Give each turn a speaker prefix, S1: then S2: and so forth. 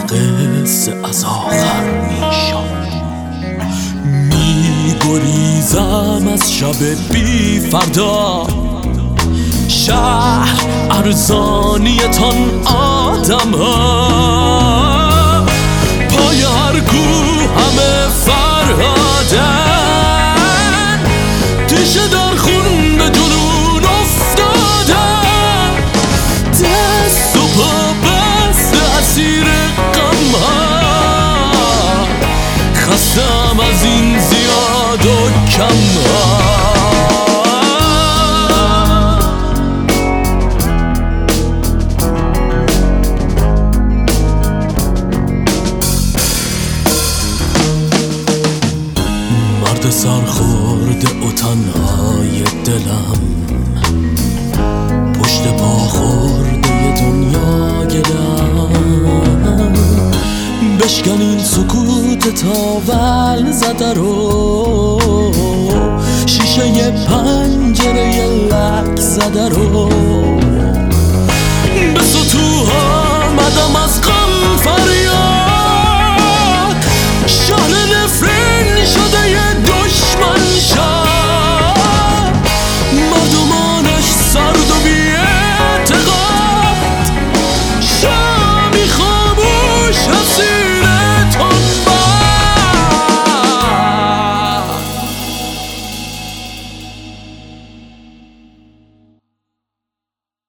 S1: قصه از آخر میشد. میگریزم از شب بی فردا، شهر ارزانیتان آدم ها، پای هر کوه همه فرهادن، دیشه در خون به جنون افتادن، دست و پا بسته اسیر غم ها، خستم از این زیاد و کم ها. مرد سرخورده و تنهای دلم، پشت پا خورده دنیا گلم، بشکن این سکوت تاول زده رو، شیشه پنجره لک زده رو،